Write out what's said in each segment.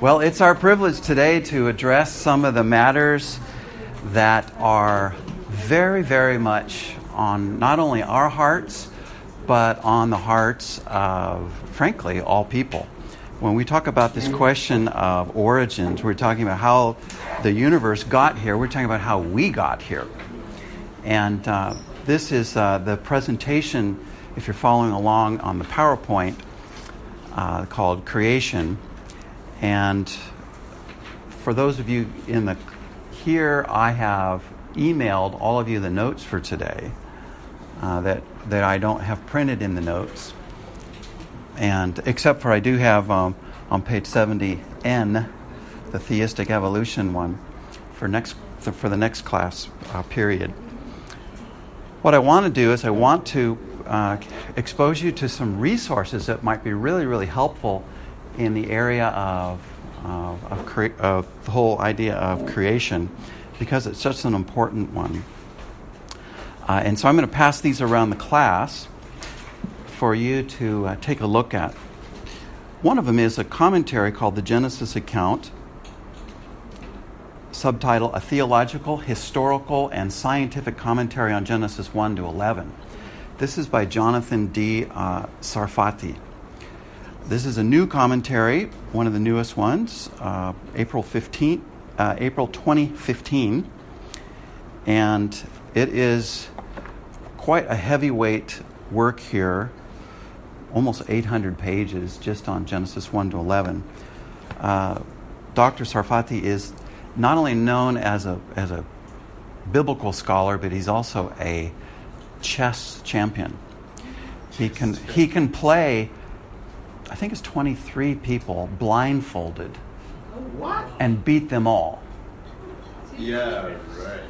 Well, it's our privilege today to address some of the matters that are very, very much on not only our hearts, but on the hearts of, frankly, all people. When we talk about this question of origins, we're talking about how the universe got here. We're talking about how we got here. And this is the presentation, if you're following along on the PowerPoint, called Creation. And for those of you here, I have emailed all of you the notes for today that I don't have printed in the notes. And except for I do have on page 70N, the theistic evolution one, for the next class period. What I want to do is I want to expose you to some resources that might be really, really helpful in the area of the whole idea of creation, because it's such an important one. And so I'm going to pass these around the class for you to take a look at. One of them is a commentary called The Genesis Account, subtitle, A Theological, Historical, and Scientific Commentary on Genesis 1 to 11. This is by Jonathan D. Sarfati. This is a new commentary, one of the newest ones, April 2015, and it is quite a heavyweight work here, almost 800 pages just on Genesis 1 to 11. Dr. Sarfati is not only known as a biblical scholar, but he's also a chess champion. He can play, I think it's 23 people blindfolded. What? And beat them all. Yeah, right.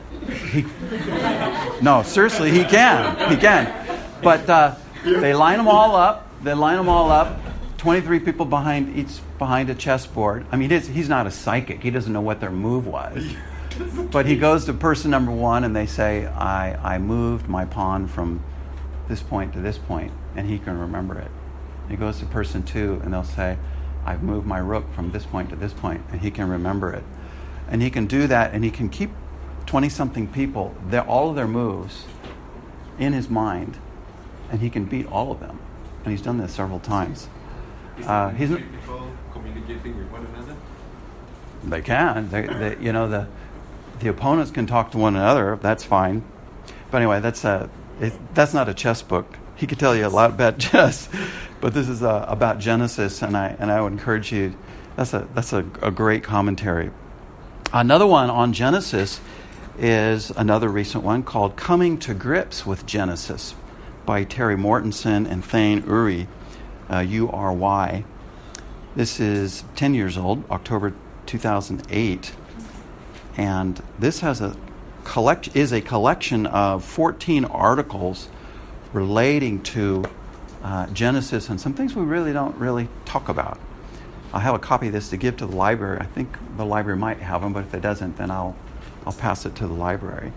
No, seriously, he can. He can. But they line them all up. 23 people behind a chessboard. I mean, he's not a psychic. He doesn't know what their move was. But he goes to person number one, and they say, I moved my pawn from this point to this point, and he can remember it. He goes to person two, and they'll say, I've moved my rook from this point to this point, and he can remember it. And he can do that, and he can keep 20-something people, all of their moves in his mind, and he can beat all of them. And he's done this several times. He's people communicating with one another? They can. The opponents can talk to one another. That's fine. But anyway, that's not a chess book. He could tell you a lot about chess, but this is about Genesis, and I would encourage you. That's a great commentary. Another one on Genesis is another recent one called Coming to Grips with Genesis by Terry Mortensen and Thane Ury, U-R-Y. This is 10 years old, October 2008, and this is a collection of 14 articles relating to Genesis and some things we really don't talk about. I have a copy of this to give to the library. I think the library might have them, but if it doesn't, then I'll pass it to the library.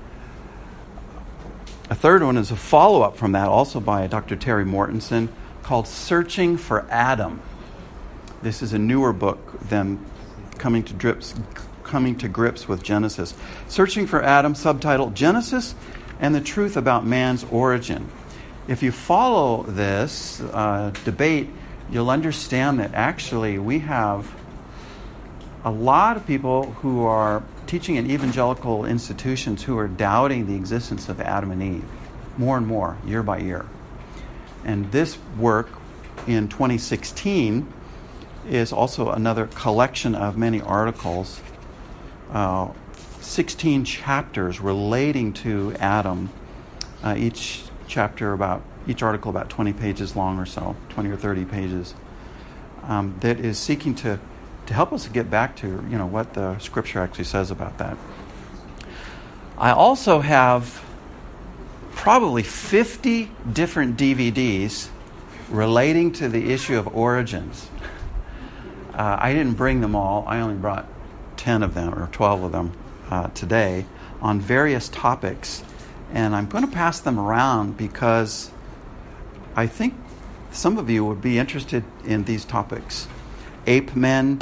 A third one is a follow-up from that, also by Dr. Terry Mortensen, called Searching for Adam. This is a newer book than Coming to Grips with Genesis. Searching for Adam, subtitled Genesis and the Truth About Man's Origin. If you follow this debate, you'll understand that actually we have a lot of people who are teaching in evangelical institutions who are doubting the existence of Adam and Eve more and more, year by year. And this work in 2016 is also another collection of many articles, 16 chapters relating to Adam, each article about 20 pages long or so, 20 or 30 pages, that is seeking to help us get back to what the Scripture actually says about that. I also have probably 50 different DVDs relating to the issue of origins. I didn't bring them all. I only brought 10 of them or 12 of them today on various topics. And I'm going to pass them around because I think some of you would be interested in these topics. Ape men,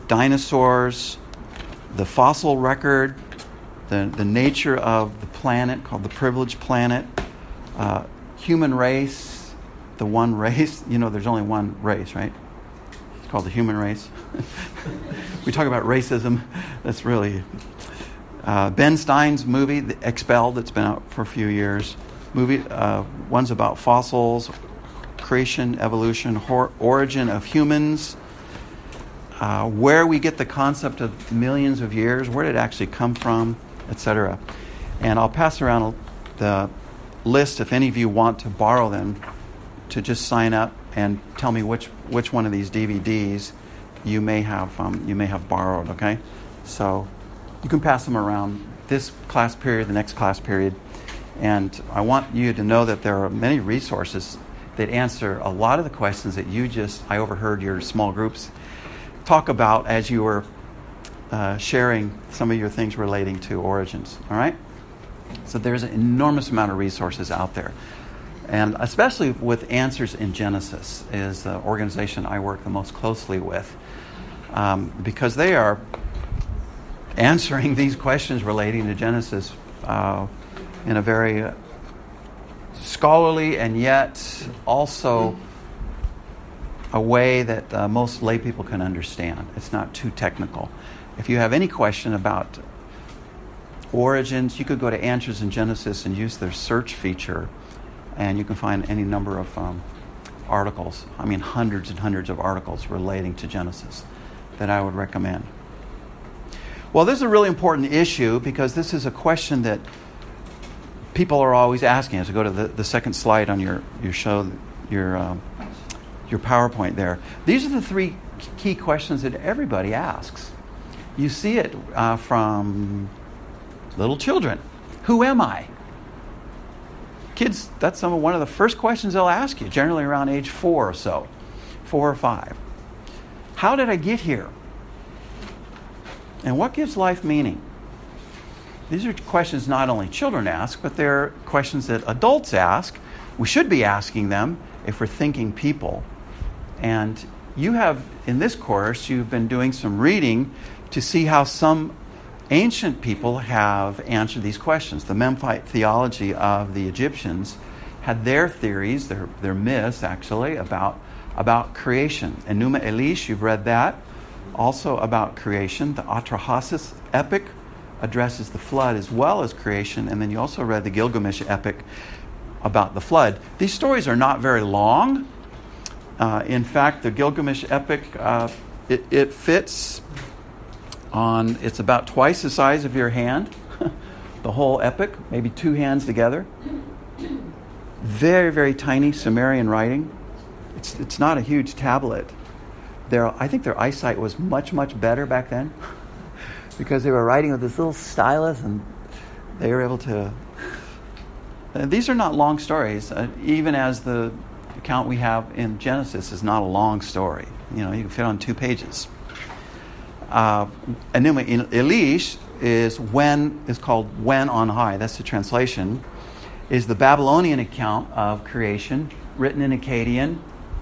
dinosaurs, the fossil record, the nature of the planet called the privileged planet, human race, the one race. You know, there's only one race, right? It's called the human race. We talk about racism. That's really... Ben Stein's movie, The Expelled, that's been out for a few years. One's about fossils, creation, evolution, origin of humans, where we get the concept of millions of years, where did it actually come from, etc. And I'll pass around the list if any of you want to borrow them, to just sign up and tell me which one of these DVDs you may have borrowed. Okay, so you can pass them around this class period, the next class period, and I want you to know that there are many resources that answer a lot of the questions that I overheard your small groups talk about as you were sharing some of your things relating to origins. All right? So there's an enormous amount of resources out there. And especially with Answers in Genesis is the organization I work the most closely with, because they are answering these questions relating to Genesis in a very scholarly and yet also a way that most lay people can understand. It's not too technical. If you have any question about origins, you could go to Answers in Genesis and use their search feature, and you can find any number of articles. I mean, hundreds and hundreds of articles relating to Genesis that I would recommend. Well, this is a really important issue because this is a question that people are always asking. As we go to the second slide on your PowerPoint there. These are the three key questions that everybody asks. You see it from little children. Who am I? Kids, that's one of the first questions they'll ask you, generally around age 4 or so, 4 or 5. How did I get here? And what gives life meaning? These are questions not only children ask, but they're questions that adults ask. We should be asking them if we're thinking people. And you have, in this course, you've been doing some reading to see how some ancient people have answered these questions. The Memphite theology of the Egyptians had their theories, their myths actually, about creation. Enuma Elish, you've read that. Also about creation. The Atrahasis epic addresses the flood as well as creation. And then you also read the Gilgamesh epic about the flood. These stories are not very long. In fact, the Gilgamesh epic, it fits on, it's about twice the size of your hand. The whole epic, maybe 2 hands together. Very, very tiny Sumerian writing. It's not a huge tablet. I think their eyesight was much, much better back then because they were writing with this little stylus and they were able to... These are not long stories, even as the account we have in Genesis is not a long story. You can fit on 2 pages. Enuma Elish is called When on High. That's the translation. Is the Babylonian account of creation, written in Akkadian.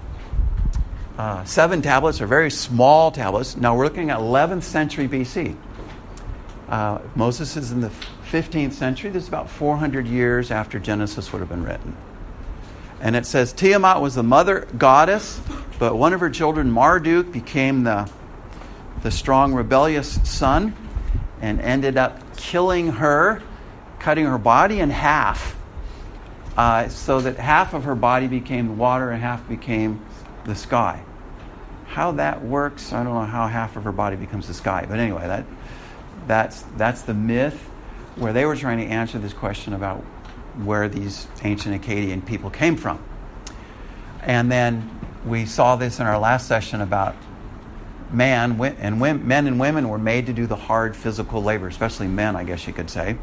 7 tablets are very small tablets. Now we're looking at 11th century BC. Moses is in the 15th century. This is about 400 years after Genesis would have been written. And it says Tiamat was the mother goddess, but one of her children, Marduk, became the strong rebellious son and ended up killing her, cutting her body in half, so that half of her body became water and half became the sky. How that works, I don't know how half of her body becomes the sky. But anyway, that's the myth where they were trying to answer this question about where these ancient Akkadian people came from. And then we saw this in our last session about men and women were made to do the hard physical labor, especially men, I guess you could say,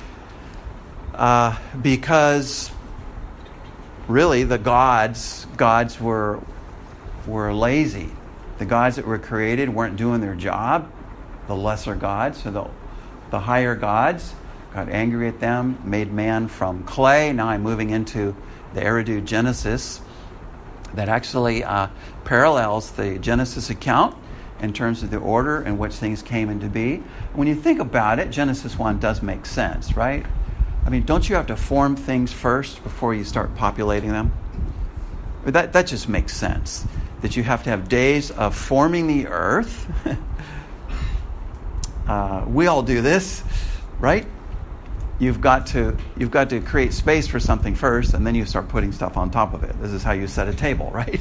because really the gods were lazy. The gods that were created weren't doing their job. The lesser gods, so the higher gods, got angry at them, made man from clay. Now I'm moving into the Eridu Genesis that actually parallels the Genesis account in terms of the order in which things came into be. When you think about it, Genesis 1 does make sense, right? I mean, don't you have to form things first before you start populating them? That just makes sense. That you have to have days of forming the earth. We all do this, right? You've got to create space for something first, and then you start putting stuff on top of it. This is how you set a table, right?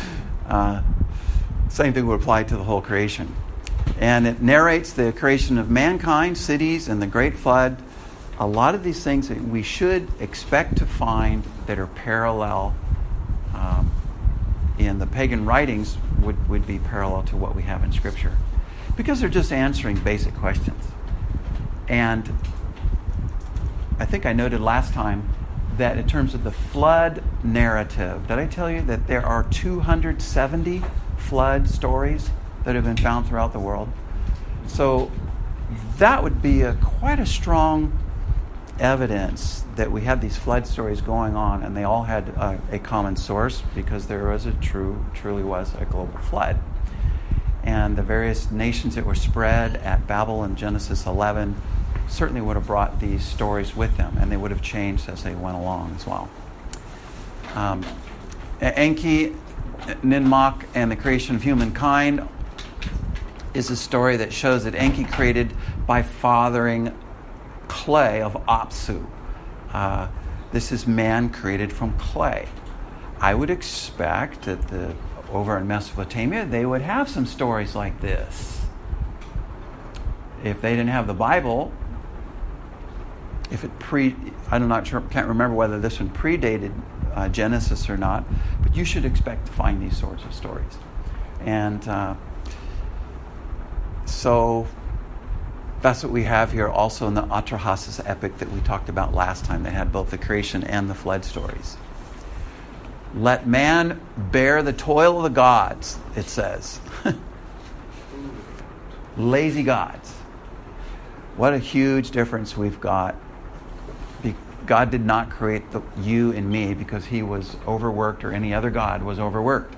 Same thing would apply to the whole creation. And it narrates the creation of mankind, cities, and the great flood. A lot of these things that we should expect to find that are parallel in the pagan writings would be parallel to what we have in Scripture. Because they're just answering basic questions. And I think I noted last time that in terms of the flood narrative, did I tell you that there are 270 flood stories that have been found throughout the world? So that would be quite a strong evidence that we had these flood stories going on, and they all had a common source, because there was truly was a global flood. And the various nations that were spread at Babel in Genesis 11 certainly would have brought these stories with them, and they would have changed as they went along as well. Enki, Ninmok, and the creation of humankind is a story that shows that Enki created by fathering clay of Apsu. This is man created from clay. I would expect that over in Mesopotamia, they would have some stories like this. If they didn't have the Bible, I'm not sure, can't remember whether this one predated Genesis or not, but you should expect to find these sorts of stories. And so that's what we have here also in the Atrahasis epic that we talked about last time, that had both the creation and the flood stories. Let man bear the toil of the gods, it says. Lazy gods. What a huge difference we've got. God did not create you and me because he was overworked, or any other god was overworked.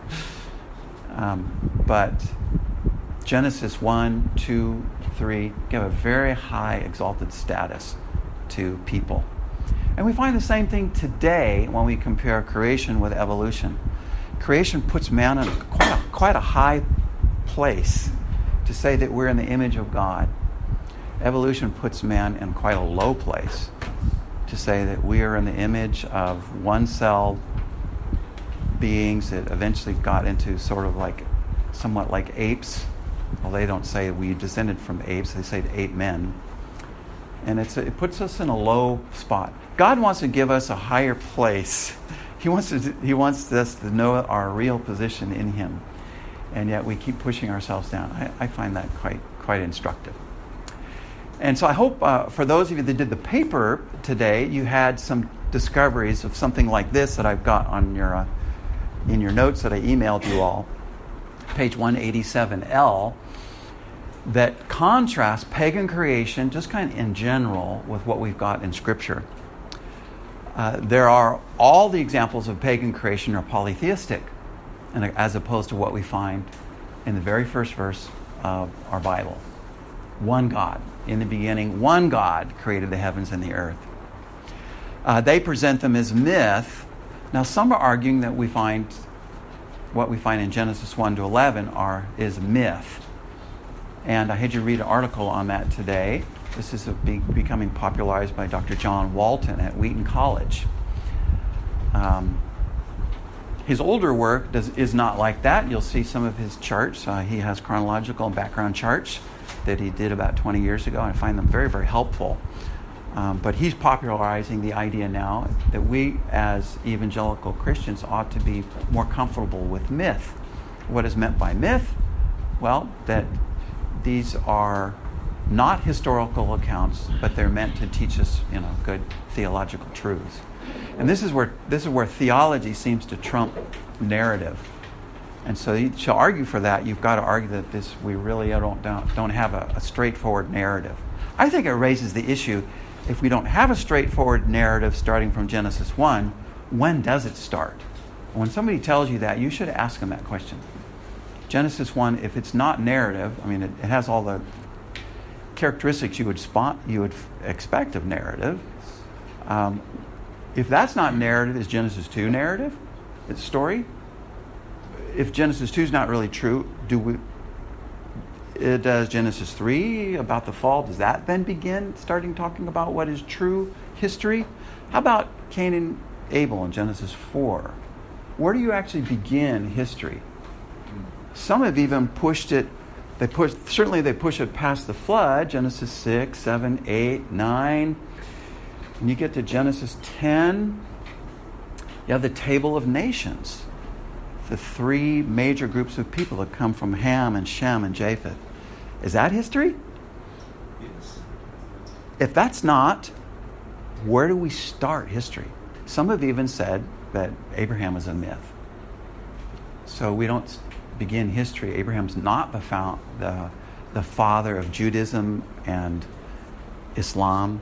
But Genesis 1, 2, 3 give a very high exalted status to people. And we find the same thing today when we compare creation with evolution. Creation puts man in quite a high place to say that we're in the image of God. Evolution puts man in quite a low place to say that we are in the image of one-celled beings that eventually got into sort of somewhat like apes. Well, they don't say we descended from apes, they say ape men. And it puts us in a low spot. God wants to give us a higher place. He wants us to know our real position in him. And yet we keep pushing ourselves down. I find that quite instructive. And so I hope for those of you that did the paper today, you had some discoveries of something like this that I've got on in your notes that I emailed you all. Page 187L, that contrasts pagan creation, just kind of in general, with what we've got in Scripture. There are all the examples of pagan creation are polytheistic, and as opposed to what we find in the very first verse of our Bible. One God. In the beginning, one God created the heavens and the earth. They present them as myth. Now, some are arguing that what we find in Genesis 1 to 11 is myth. And I had you read an article on that today. This is becoming popularized by Dr. John Walton at Wheaton College. His older work is not like that. You'll see some of his charts. He has chronological and background charts that he did about 20 years ago. I find them very, very helpful. But he's popularizing the idea now that we as evangelical Christians ought to be more comfortable with myth. What is meant by myth? Well, that these are not historical accounts, but they're meant to teach us, good theological truths. And this is where theology seems to trump narrative. And so to argue for that, you've got to argue that we really don't have a straightforward narrative. I think it raises the issue, if we don't have a straightforward narrative starting from Genesis 1, when does it start? When somebody tells you that, you should ask them that question. Genesis 1, if it's not narrative, I mean, it has all the characteristics you would expect of narrative. If that's not narrative, is Genesis 2 narrative? It's story? If Genesis 2 is not really true, does Genesis 3 about the fall, does that then begin starting talking about what is true history? How about Cain and Abel in Genesis 4? Where do you actually begin history? Some have even pushed it, they push it past the flood, Genesis 6, 7, 8, 9. When you get to Genesis 10, you have the Table of Nations. The three major groups of people that come from Ham and Shem and Japheth. Is that history? Yes. If that's not, where do we start history? Some have even said that Abraham is a myth. So we don't begin history. Abraham's not the father of Judaism and Islam.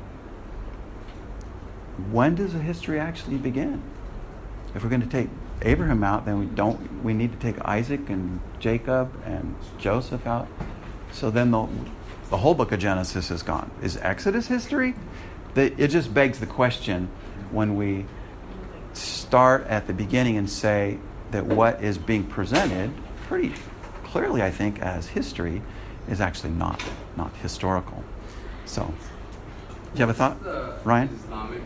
When does the history actually begin? If we're going to take Abraham out, then we need to take Isaac and Jacob and Joseph out. So then the whole book of Genesis is gone. Is Exodus history? It just begs the question when we start at the beginning and say that what is being presented pretty clearly, I think, as history is actually not historical. So, do you have a thought, Ryan? Islamic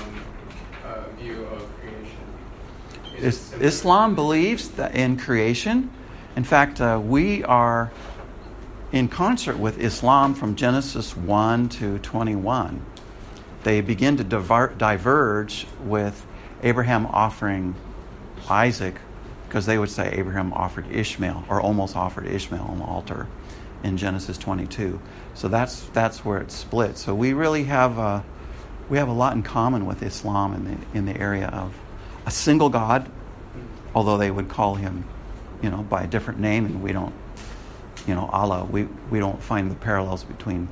view of creation. Islam believes that in creation. In fact, we are in concert with Islam from Genesis 1 to 21. They begin to diverge with Abraham offering Isaac, because they would say Abraham offered Ishmael, or almost offered Ishmael on the altar in Genesis 22. So that's where it splits. So we really have a lot in common with Islam in the area of a single God, although they would call him, by a different name, and we don't, Allah. We don't find the parallels between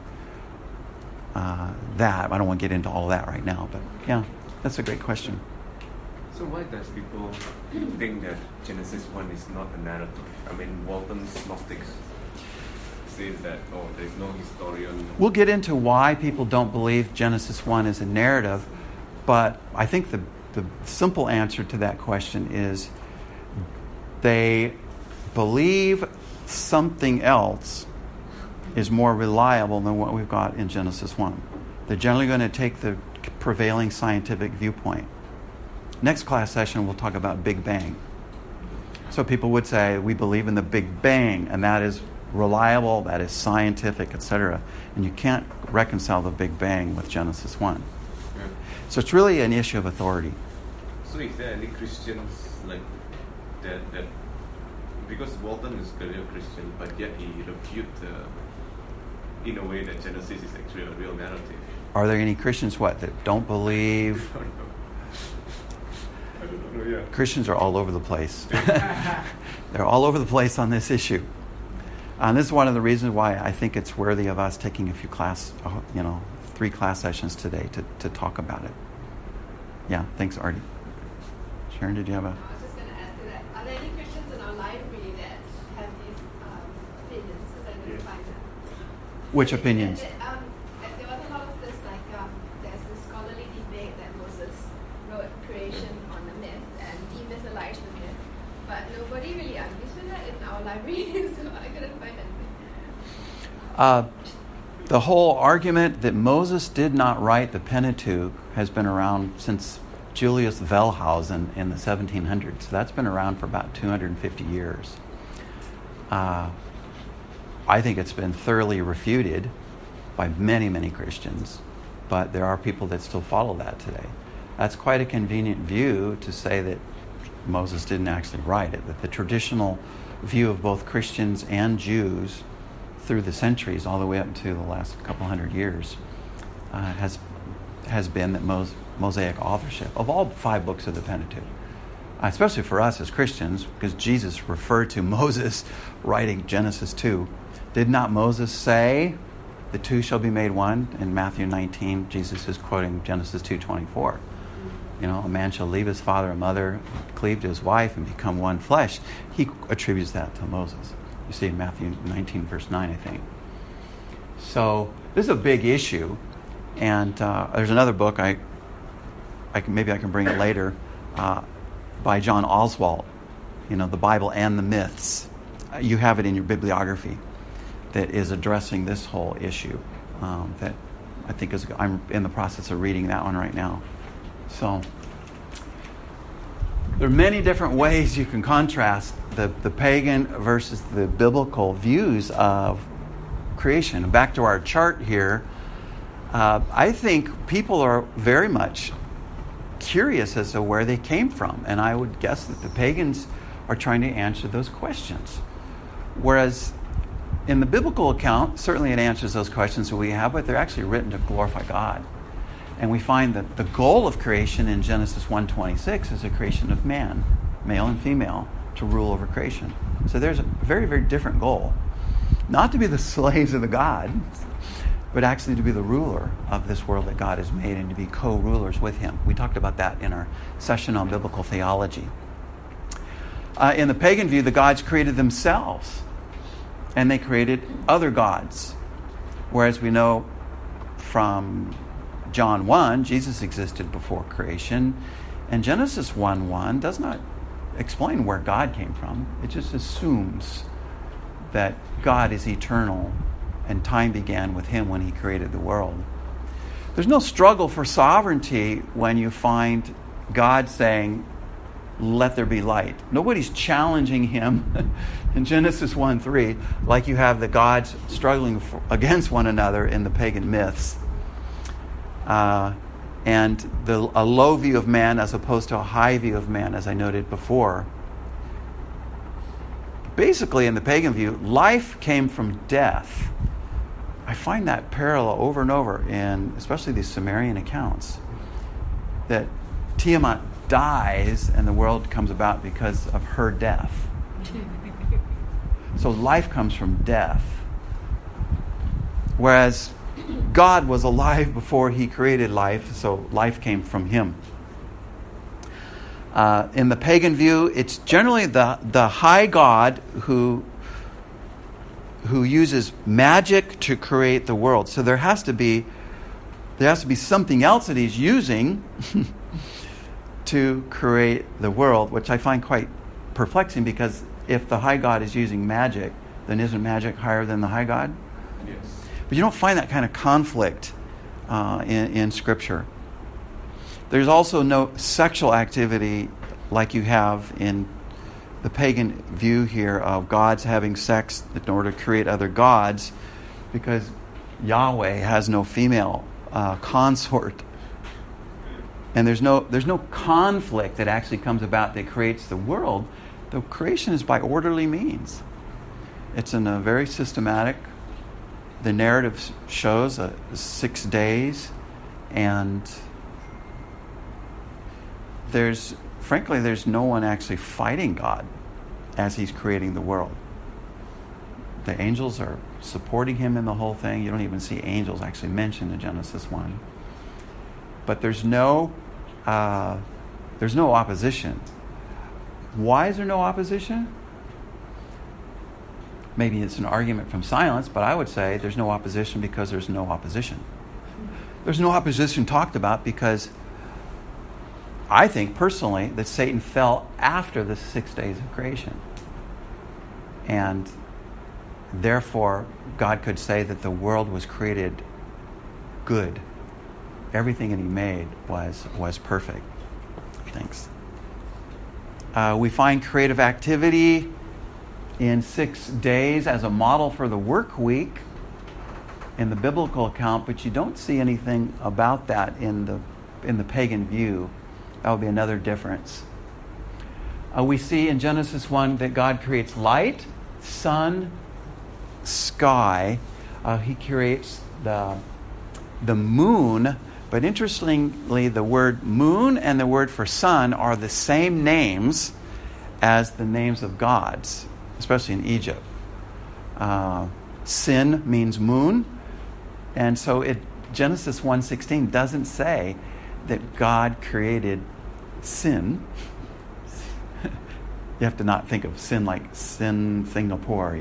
that. I don't want to get into all of that right now, but yeah, that's a great question. So why does people think that Genesis 1 is not a narrative? I mean, Walton's Gnostics say that, there is no historian. We'll get into why people don't believe Genesis 1 is a narrative, but I think the simple answer to that question is they believe something else is more reliable than what we've got in Genesis 1. They're generally going to take the prevailing scientific viewpoint. Next class session, we'll talk about Big Bang. So people would say, we believe in the Big Bang, and that is reliable, that is scientific, etc. And you can't reconcile the Big Bang with Genesis 1. Yeah. So it's really an issue of authority. So is there any Christians like that because Walton is clearly a Christian, but yet he refuted in a way that Genesis is actually a real narrative? Are there any Christians, that don't believe? I don't know, yeah. Christians are all over the place. They're all over the place on this issue. And this is one of the reasons why I think it's worthy of us taking a few 3 class sessions today to talk about it. Yeah, thanks, Artie. Sharon, did you have a... I was just going to add to that. Are there any Christians in our library that have these opinions? Because I didn't find them. Which opinions? There was a lot of this, there's this scholarly debate that Moses wrote creation on the myth and demytholized the myth, but nobody really argues with that in our library, so I couldn't find anything. The whole argument that Moses did not write the Pentateuch has been around since Julius Wellhausen in the 1700s. So that's been around for about 250 years. I think it's been thoroughly refuted by many, many Christians, but there are people that still follow that today. That's quite a convenient view to say that Moses didn't actually write it, that the traditional view of both Christians and Jews through the centuries, all the way up to the last couple hundred years, has been that Mosaic authorship of all 5 books of the Pentateuch, especially for us as Christians, because Jesus referred to Moses writing Genesis 2. Did not Moses say, the two shall be made one? In Matthew 19, Jesus is quoting Genesis 2:24. A man shall leave his father and mother, cleave to his wife, and become one flesh. He attributes that to Moses. You see in Matthew 19, verse 9, I think. So this is a big issue. And there's another book, maybe I can bring it later, by John Oswalt, The Bible and the Myths. You have it in your bibliography that is addressing this whole issue. That I think I'm in the process of reading that one right now. So there are many different ways you can contrast the pagan versus the biblical views of creation. Back to our chart here, I think people are very much curious as to where they came from, and I would guess that the pagans are trying to answer those questions. Whereas in the biblical account, certainly it answers those questions that we have, but they're actually written to glorify God. And we find that the goal of creation in Genesis 1:26 is the creation of man, male and female, to rule over creation. So there's a very, very different goal. Not to be the slaves of the gods, but actually to be the ruler of this world that God has made and to be co-rulers with him. We talked about that in our session on biblical theology. In the pagan view, the gods created themselves, and they created other gods. Whereas we know from John 1, Jesus existed before creation, and Genesis 1:1 does not explain where God came from. It just assumes that God is eternal and time began with him when he created the world. There's no struggle for sovereignty when you find God saying, "Let there be light." Nobody's challenging him in Genesis 1:3 like you have the gods struggling against one another in the pagan myths. And a low view of man as opposed to a high view of man, as I noted before. Basically, in the pagan view, life came from death. I find that parallel over and over in especially these Sumerian accounts. That Tiamat dies and the world comes about because of her death. So life comes from death. Whereas God was alive before he created life, so life came from him. In the pagan view, it's generally the high God who uses magic to create the world. So there has to be something else that he's using to create the world, which I find quite perplexing, because if the high God is using magic, then isn't magic higher than the high God? Yes. But you don't find that kind of conflict in Scripture. There's also no sexual activity like you have in the pagan view here of gods having sex in order to create other gods, because Yahweh has no female consort. And there's no conflict that actually comes about that creates the world. The creation is by orderly means. It's in a very systematic. The narrative shows 6 days, and there's no one actually fighting God as he's creating the world. The angels are supporting him in the whole thing. You don't even see angels actually mentioned in Genesis 1. But there's no opposition. Why is there no opposition? Maybe it's an argument from silence, but I would say there's no opposition because there's no opposition. There's no opposition talked about because I think personally that Satan fell after the 6 days of creation. And therefore, God could say that the world was created good. Everything that he made was perfect. Thanks. We find creative activity in 6 days as a model for the work week in the biblical account, but you don't see anything about that in the pagan view. That would be another difference. We see in Genesis 1 that God creates light, sun, sky. He creates the moon. But interestingly, the word moon and the word for sun are the same names as the names of gods, especially in Egypt. Sin means moon. And so Genesis 1:16 doesn't say that God created sin. You have to not think of sin like sin Singapore,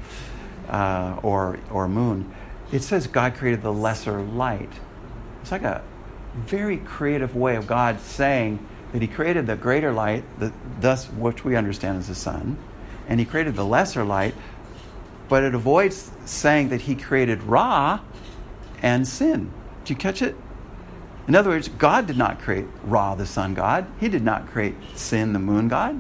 or moon. It says God created the lesser light. It's like a very creative way of God saying that He created the greater light, thus which we understand as the sun, and He created the lesser light, but it avoids saying that He created Ra and sin. Did you catch it? In other words, God did not create Ra, the sun god. He did not create sin, the moon god.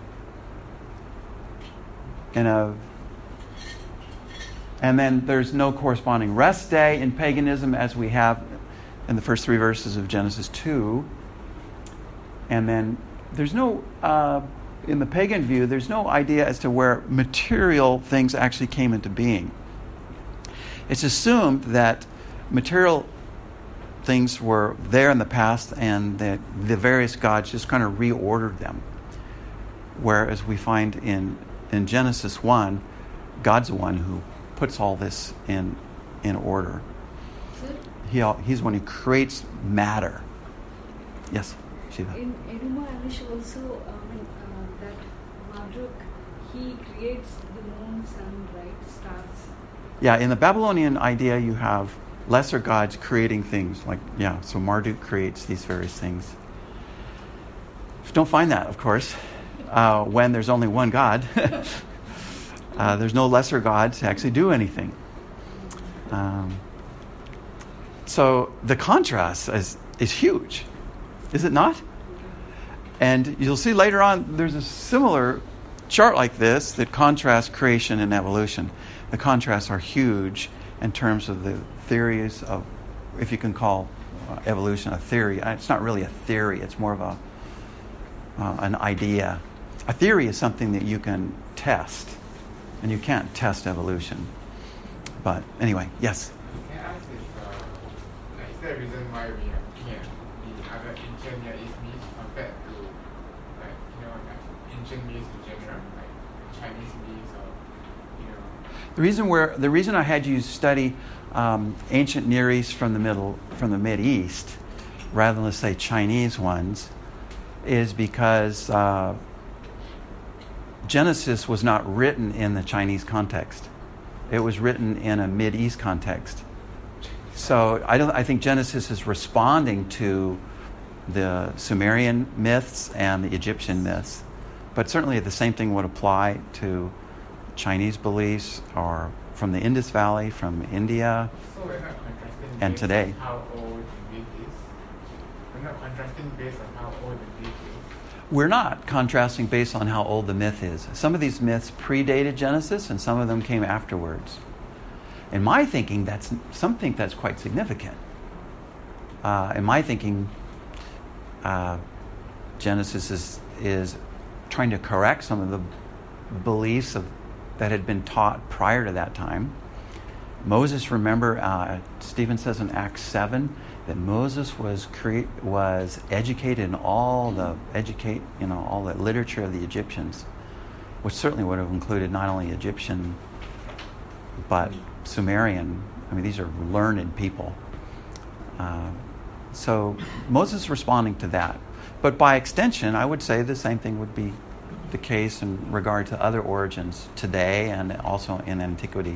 And then there's no corresponding rest day in paganism as we have in the first 3 verses of Genesis 2. And then there's no, in the pagan view, there's no idea as to where material things actually came into being. It's assumed that material things were there in the past and that the various gods just kind of reordered them. Whereas we find in Genesis 1, God's the one who puts all this in order. He's the one who creates matter. Yes, Shiva. In Enuma Elish also, that Marduk, he creates the moon, sun, right, stars. Yeah, in the Babylonian idea, you have lesser gods creating things. So Marduk creates these various things. Don't find that, of course, when there's only one God. There's no lesser god to actually do anything. So the contrast is huge, is it not? And you'll see later on there's a similar chart like this that contrasts creation and evolution. The contrasts are huge in terms of the theories of, if you can call evolution a theory. It's not really a theory, it's more of an idea. A theory is something that you can test. And you can't test evolution. But anyway, yes? Can I ask is there a reason why we are looking at the other ancient Near East myths compared to, ancient myths in general, like Chinese myths or, The reason I had you study ancient Near East from the Mid East, rather than, let's say, Chinese ones, is because Genesis was not written in the Chinese context. It was written in a Mid-East context. So I think Genesis is responding to the Sumerian myths and the Egyptian myths. But certainly the same thing would apply to Chinese beliefs or from the Indus Valley, from India, so we're not contrasting and based today. on how old the myth is. We're not contrasting based on how old the myth is. We're not contrasting based on how old the myth is. Some of these myths predated Genesis and some of them came afterwards. In my thinking, some think that's quite significant. In my thinking, Genesis is trying to correct some of the beliefs that had been taught prior to that time. Moses, remember, Stephen says in Acts 7 that Moses was educated in all the literature of the Egyptians, which certainly would have included not only Egyptian but Sumerian. I mean, these are learned people. So Moses is responding to that. But by extension, I would say the same thing would be the case in regard to other origins today and also in antiquity.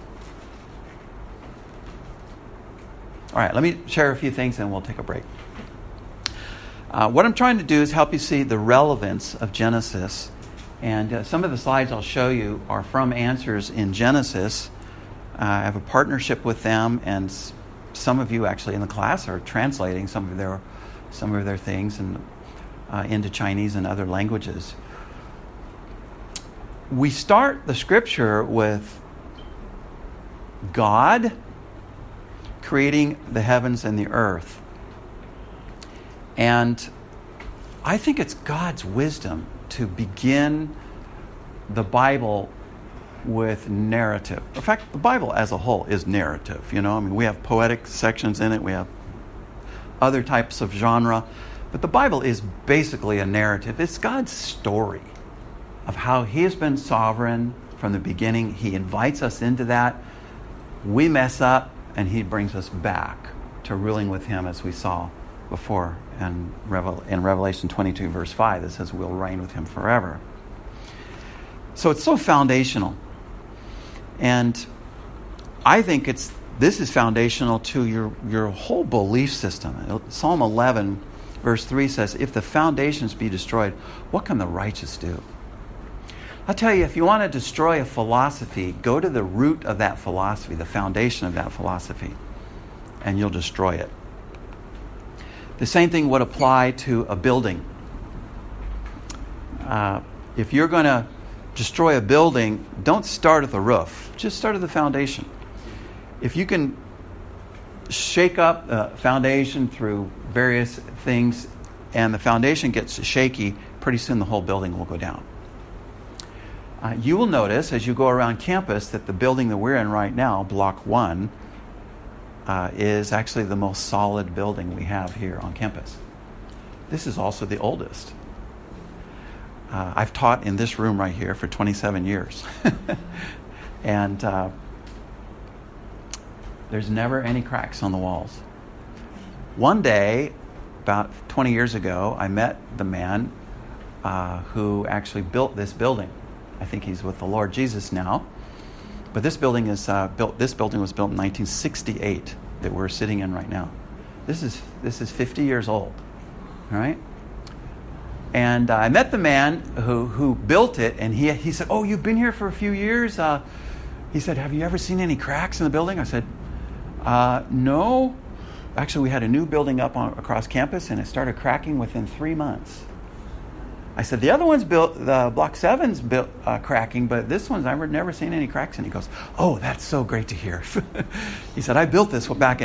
All right, let me share a few things and we'll take a break. What I'm trying to do is help you see the relevance of Genesis. And some of the slides I'll show you are from Answers in Genesis. I have a partnership with them, and some of you actually in the class are translating some of their things into Chinese and other languages. We start the scripture with God creating the heavens and the earth. And I think it's God's wisdom to begin the Bible with narrative. In fact, the Bible as a whole is narrative. We have poetic sections in it. We have other types of genre. But the Bible is basically a narrative. It's God's story of how He has been sovereign from the beginning. He invites us into that. We mess up, and He brings us back to ruling with Him, as we saw before in Revelation 22, verse 5, that says we'll reign with Him forever. So it's so foundational. And I think this is foundational to your whole belief system. Psalm 11, verse 3 says, if the foundations be destroyed, what can the righteous do? I'll tell you, if you want to destroy a philosophy, go to the root of that philosophy, the foundation of that philosophy, and you'll destroy it. The same thing would apply to a building. If you're going to destroy a building, don't start at the roof. Just start at the foundation. If you can shake up the foundation through various things and the foundation gets shaky, pretty soon the whole building will go down. You will notice as you go around campus that the building that we're in right now, Block 1, is actually the most solid building we have here on campus. This is also the oldest. I've taught in this room right here for 27 years. And there's never any cracks on the walls. One day, about 20 years ago, I met the man who actually built this building. I think he's with the Lord Jesus now. But this building is built. This building was built in 1968 that we're sitting in right now. This is 50 years old. All right. And I met the man who built it, and he said, "Oh, you've been here for a few years." He said, "Have you ever seen any cracks in the building?" I said, "No. Actually, we had a new building up across campus, and it started cracking within 3 months." I said, "The other one's built, the Block 7's built cracking, but this one's I've never seen any cracks." And he goes, "Oh, that's so great to hear." He said, "I built this back in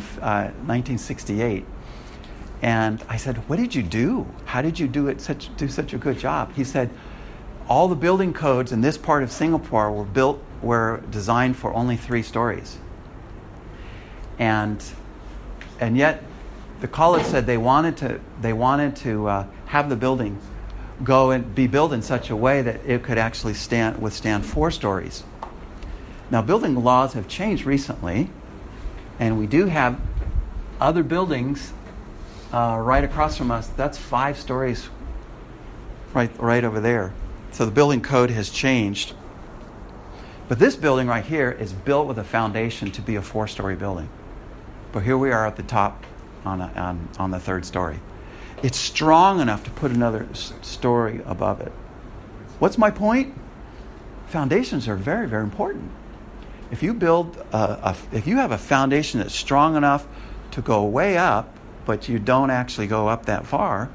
1968. And I said, "What did you do? How did you do such a good job?" He said, "All the building codes in this part of Singapore were designed for only 3 stories. And yet the college said they wanted to have the building go and be built in such a way that it could actually withstand 4 stories. Now, building laws have changed recently, and we do have other buildings right across from us. That's 5 stories right over there. So the building code has changed. But this building right here is built with a foundation to be a 4-story building. But here we are at the top on the 3rd story. It's strong enough to put another story above it. What's my point? Foundations are very, very important. If you if you have a foundation that's strong enough to go way up, but you don't actually go up that far,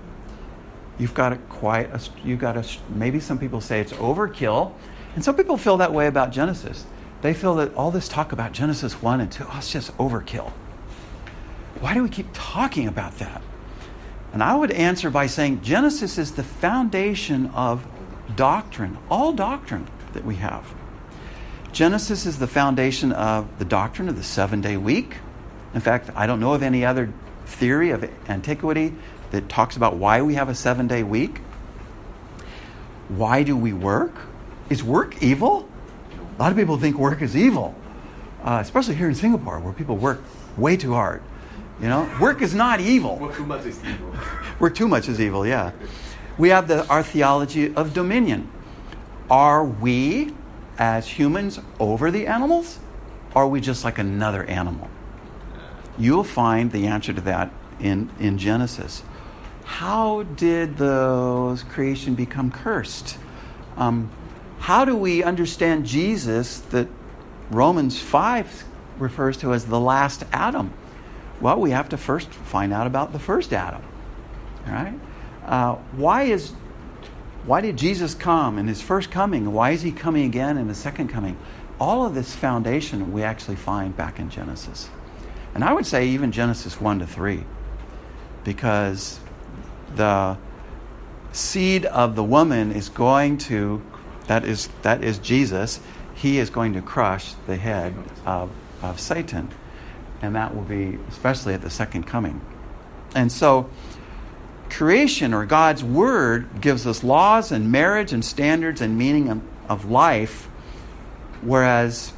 maybe some people say it's overkill, and some people feel that way about Genesis. They feel that all this talk about Genesis 1 and 2, it's just overkill. Why do we keep talking about that? And I would answer by saying Genesis is the foundation of doctrine, all doctrine that we have. Genesis is the foundation of the doctrine of the 7-day week. In fact, I don't know of any other theory of antiquity that talks about why we have a 7-day week. Why do we work? Is work evil? A lot of people think work is evil, especially here in Singapore, where people work way too hard. You know, work is not evil. Work too much is evil. Work too much is evil, yeah. We have our theology of dominion. Are we, as humans, over the animals? Or are we just like another animal? You'll find the answer to that in Genesis. How did the creation become cursed? How do we understand Jesus that Romans 5 refers to as the last Adam? Well, we have to first find out about the first Adam. All right? Why did Jesus come in his first coming? Why is he coming again in the second coming? All of this foundation we actually find back in Genesis. And I would say even Genesis 1 to 3. Because the seed of the woman is going to, that is Jesus, he is going to crush the head of Satan. And that will be especially at the second coming. And so creation, or God's word, gives us laws and marriage and standards and meaning of life, whereas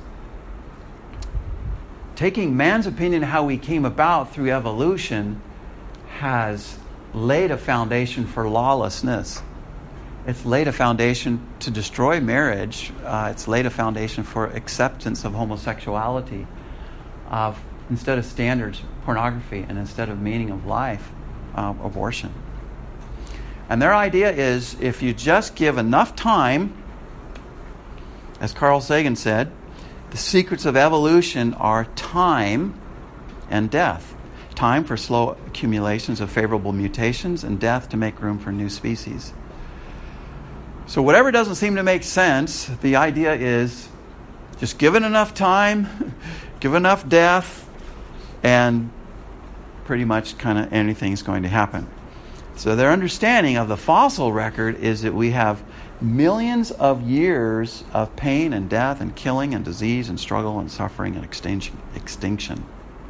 taking man's opinion how we came about through evolution has laid a foundation for lawlessness It's laid a foundation to destroy marriage. It's laid a foundation for acceptance of homosexuality, of instead of standards, pornography, and instead of meaning of life, abortion. And their idea is if you just give enough time, as Carl Sagan said, the secrets of evolution are time and death. Time for slow accumulations of favorable mutations, and death to make room for new species. So whatever doesn't seem to make sense, the idea is just give it enough time, give enough death, and pretty much kind of anything's going to happen. So their understanding of the fossil record is that we have millions of years of pain and death and killing and disease and struggle and suffering and extinction.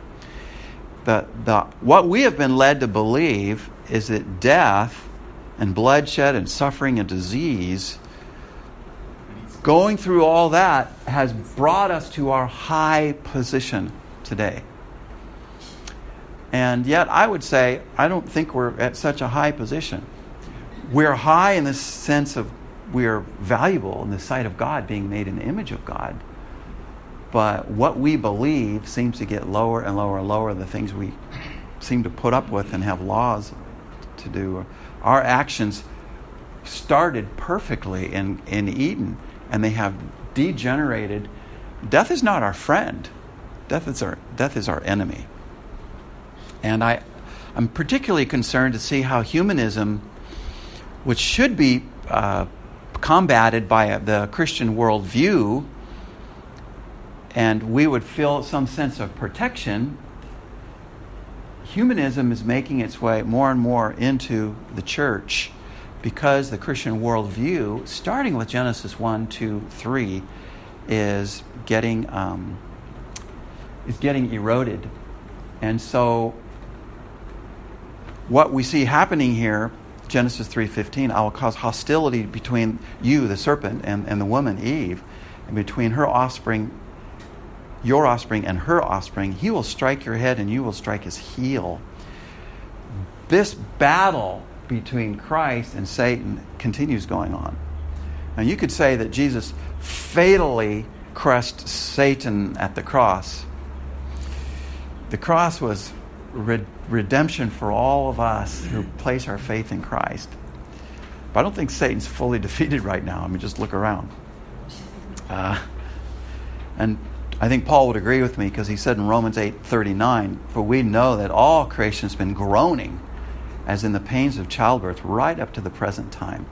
What we have been led to believe is that death and bloodshed and suffering and disease, going through all that, has brought us to our high position today. And yet I would say I don't think we're at such a high position. We're high in the sense of we are valuable in the sight of God, being made in the image of God. But what we believe seems to get lower and lower and lower, the things we seem to put up with and have laws to do. Our actions started perfectly in Eden, and they have degenerated. Death is not our friend. Death is our enemy. And I'm particularly concerned to see how humanism, which should be combated by the Christian worldview, and we would feel some sense of protection, humanism is making its way more and more into the church because the Christian worldview, starting with Genesis 1, 2, 3, is getting eroded. And so what we see happening here, Genesis 3:15, I will cause hostility between you, the serpent, and the woman, Eve, and between her offspring, your offspring, and her offspring. He will strike your head and you will strike his heel. This battle between Christ and Satan continues going on. Now you could say that Jesus fatally crushed Satan at the cross. The cross was redemption for all of us who place our faith in Christ. But I don't think Satan's fully defeated right now. I mean, just look around. And I think Paul would agree with me because he said in Romans 8:39, for we know that all creation has been groaning as in the pains of childbirth right up to the present time.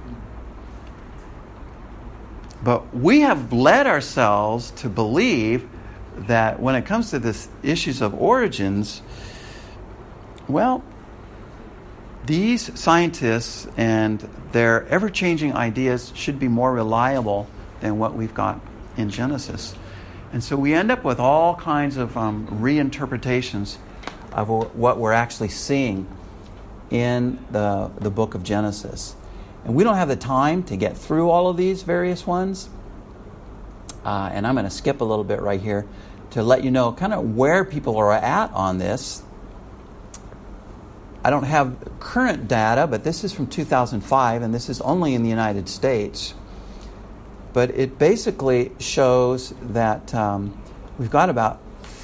But we have led ourselves to believe that when it comes to this issues of origins, well, these scientists and their ever-changing ideas should be more reliable than what we've got in Genesis. And so we end up with all kinds of reinterpretations of what we're actually seeing in the book of Genesis. And we don't have the time to get through all of these various ones. And I'm going to skip a little bit right here to let you know kind of where people are at on this. I don't have current data, but this is from 2005, and this is only in the United States. But it basically shows that we've got about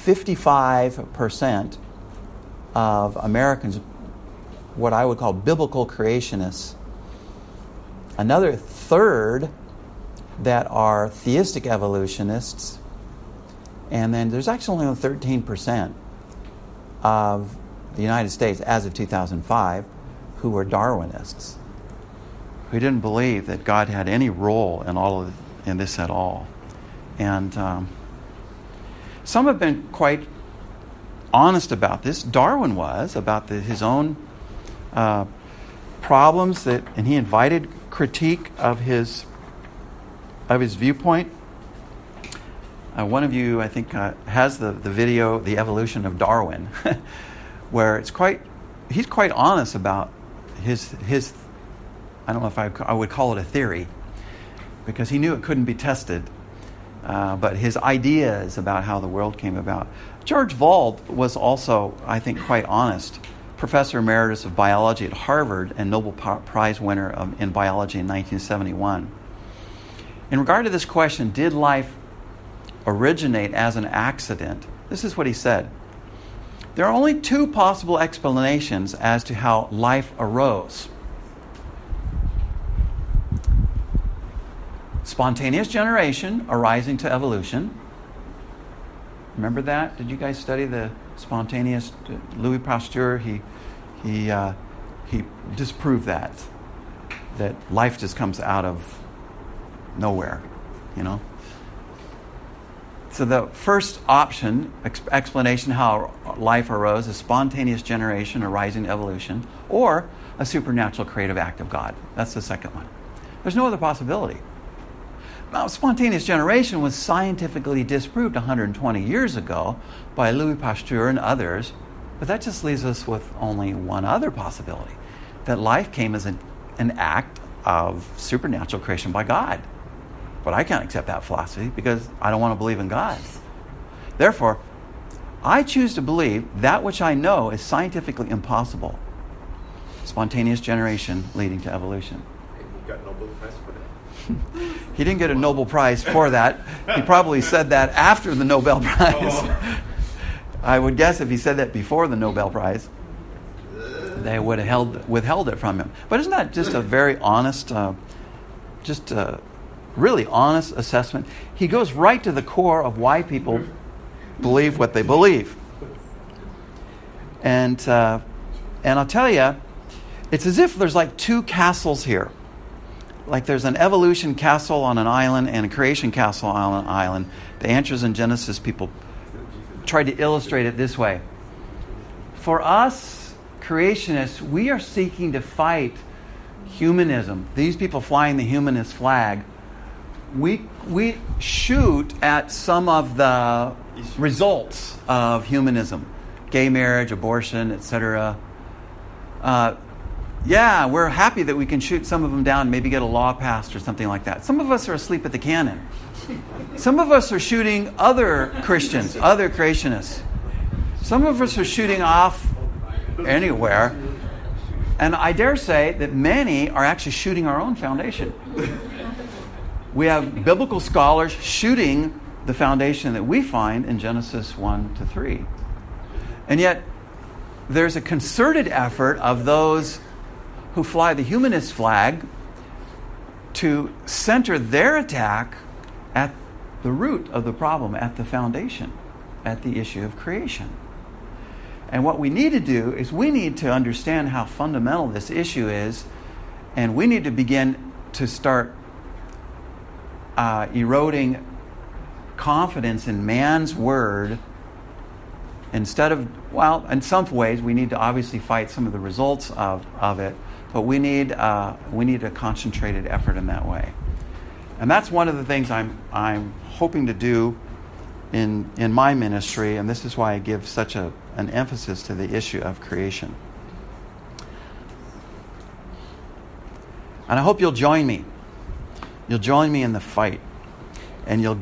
55% of Americans, what I would call biblical creationists. Another third that are theistic evolutionists. And then there's actually only 13% of the United States, as of 2005, who were Darwinists, who didn't believe that God had any role in this at all. And some have been quite honest about this. Darwin was, about his own problems, and he invited critique of his viewpoint. One of you, I think, has the video, The Evolution of Darwin, where he's quite honest about his I don't know if I would call it a theory, because he knew it couldn't be tested, but his ideas about how the world came about. George Wald was also, I think, quite honest professor emeritus of biology at Harvard and Nobel Prize winner in biology in 1971. In regard to this question, did life originate as an accident? This is what he said. There are only two possible explanations as to how life arose. Spontaneous generation arising to evolution. Remember that? Did you guys study the spontaneous? Louis Pasteur, he disproved that life just comes out of nowhere, you know. So the first option, explanation how life arose, is spontaneous generation arising to evolution, or a supernatural creative act of God. That's the second one. There's no other possibility. Now, spontaneous generation was scientifically disproved 120 years ago by Louis Pasteur and others, but that just leaves us with only one other possibility, that life came as an act of supernatural creation by God. But I can't accept that philosophy because I don't want to believe in God. Therefore, I choose to believe that which I know is scientifically impossible. Spontaneous generation leading to evolution. And you got Nobel Prize for that? He didn't get a Nobel Prize for that. He probably said that after the Nobel Prize. I would guess if he said that before the Nobel Prize, they would have withheld it from him. But isn't that just a very honest, really honest assessment? He goes right to the core of why people believe what they believe. And I'll tell you, it's as if there's like two castles here. Like there's an evolution castle on an island and a creation castle on an island. The Answers in Genesis people tried to illustrate it this way. For us, creationists, we are seeking to fight humanism. These people flying the humanist flag, we shoot at some of the results of humanism. Gay marriage, abortion, etc. Yeah, we're happy that we can shoot some of them down and maybe get a law passed or something like that. Some of us are asleep at the cannon. Some of us are shooting other Christians, other creationists. Some of us are shooting off anywhere. And I dare say that many are actually shooting our own foundation. We have biblical scholars shooting the foundation that we find in Genesis 1-3. And yet, there's a concerted effort of those who fly the humanist flag to center their attack at the root of the problem, at the foundation, at the issue of creation. And what we need to do is we need to understand how fundamental this issue is, and we need to begin to start eroding confidence in man's word instead of, well, in some ways we need to obviously fight some of the results of it, but we need a concentrated effort in that way. And that's one of the things I'm hoping to do in my ministry, and this is why I give such an emphasis to the issue of creation. And I hope you'll join me. You'll join me in the fight, and you'll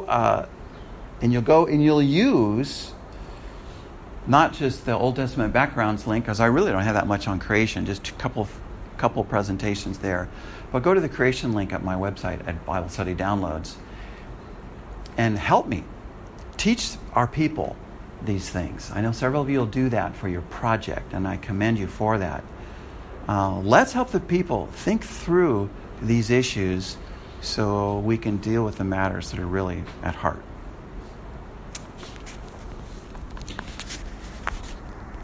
use not just the Old Testament backgrounds link, because I really don't have that much on creation, just a couple presentations there. But go to the creation link at my website at Bible Study Downloads and help me teach our people these things. I know several of you will do that for your project, and I commend you for that. Let's help the people think through these issues so we can deal with the matters that are really at heart.